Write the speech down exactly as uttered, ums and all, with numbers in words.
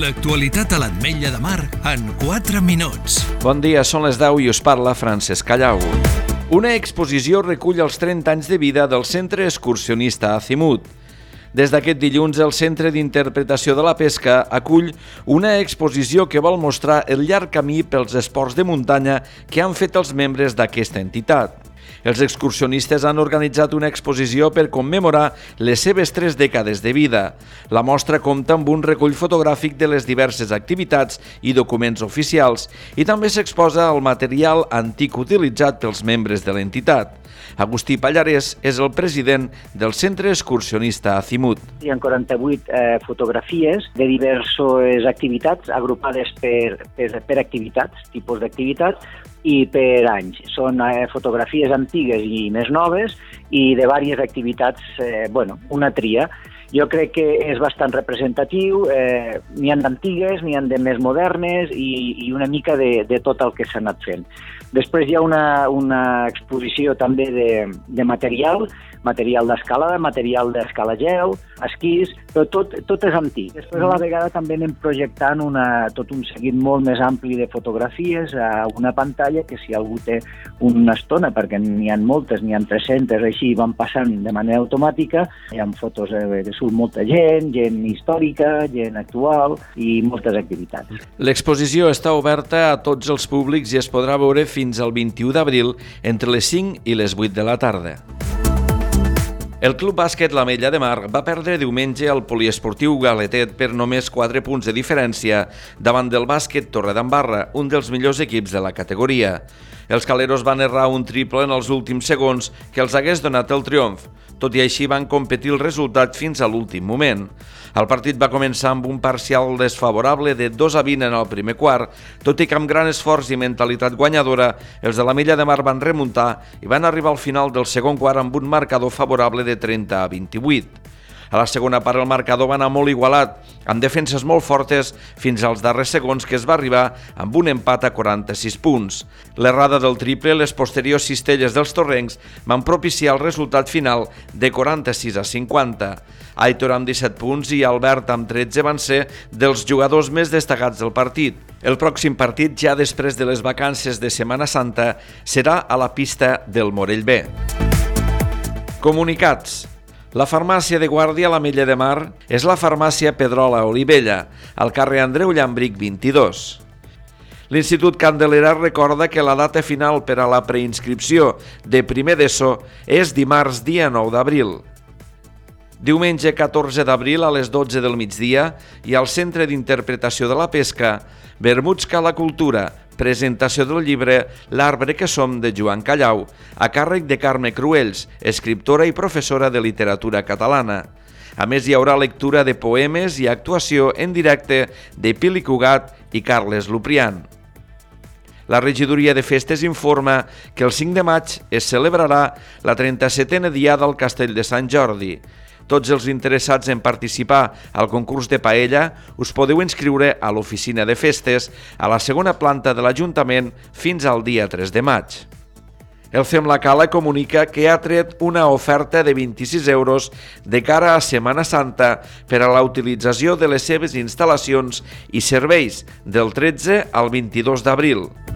L'actualitat a l'Ametlla de Mar en quatre minuts. Bon dia, són les deu i us parla Francesc Callau. Una exposició recull els trenta anys de vida del Centre Excursionista Azimut. Des d'aquest dilluns, el Centre d'Interpretació de la Pesca acull una exposició que vol mostrar el llarg camí pels esports de muntanya que han fet els membres d'aquesta entitat. Els excursionistes han organitzat una exposició per commemorar les seves tres dècades de vida. La mostra compta amb un recull fotogràfic de les diverses activitats i documents oficials i també s'exposa el material antic utilitzat pels membres de l'entitat. Agustí Pallarès és el president del Centre Excursionista Azimut. Hi ha quaranta-vuit eh, fotografies de diverses activitats agrupades per, per, per activitats, tipus d'activitats, i per anys. Són eh, fotografies antigues i més noves i de diverses activitats, eh, bueno, una tria. Jo crec que és bastant representatiu, eh, n'hi ha d'antigues, n'hi ha de més modernes i, i una mica de, de tot el que s'ha anat fent. Després hi ha una, una exposició també de, de material, material d'escalada, material d'escala gel, esquís, però tot, tot és antic. Després a la vegada també anem projectant una, tot un seguit molt més ampli de fotografies a una pantalla que si algú té una estona, perquè n'hi ha moltes, n'hi ha tres-centes, així van passant de manera automàtica, hi ha fotos de, de surt molta gent, gent històrica, gent actual i moltes activitats. L'exposició està oberta a tots els públics i es podrà veure fins al vint-i-u d'abril entre les cinc i les vuit de la tarda. El Club Bàsquet l'Ametlla de Mar va perdre diumenge al poliesportiu Galetet per només quatre punts de diferència davant del Bàsquet Torredembarra, un dels millors equips de la categoria. Els caleros van errar un triple en els últims segons que els hagués donat el triomf. Tot i així van competir el resultat fins a l'últim moment. El partit va començar amb un parcial desfavorable de dos a vint en el primer quart, tot i que amb gran esforç i mentalitat guanyadora, els de l'Ametlla de Mar van remuntar i van arribar al final del segon quart amb un marcador favorable de trenta a vint-i-vuit. A la segona part el marcador va anar molt igualat, amb defenses molt fortes fins als darrers segons que es va arribar amb un empat a quaranta-sis punts. L'errada del triple i les posteriors cistelles dels torrencs van propiciar el resultat final de quaranta-sis a cinquanta. Aitor amb disset punts i Albert amb tretze van ser dels jugadors més destacats del partit. El pròxim partit, ja després de les vacances de Setmana Santa, serà a la pista del Morell B. Comunicats. La farmàcia de guàrdia a l'Ametlla de Mar és la farmàcia Pedrola Olivella, al carrer Andreu Llambric vint-i-dos. L'Institut Candelera recorda que la data final per a la preinscripció de primer d'ESO és dimarts dia nou d'abril. Diumenge catorze d'abril a les dotze del migdia i al Centre d'Interpretació de la Pesca, Vermuts Cala Cultura, presentació del llibre L'arbre que som de Joan Callau, a càrrec de Carme Cruells, escriptora i professora de literatura catalana. A més, hi haurà lectura de poemes i actuació en directe de Pili Cugat i Carles Luprian. La regidoria de festes informa que el cinc de maig es celebrarà la trenta-setena diada al Castell de Sant Jordi. Tots els interessats en participar al concurs de paella us podeu inscriure a l'oficina de festes a la segona planta de l'Ajuntament fins al dia tres de maig. El Fem la Cala comunica que ha tret una oferta de vint-i-sis euros de cara a Setmana Santa per a la utilització de les seves instal·lacions i serveis del tretze al vint-i-dos d'abril.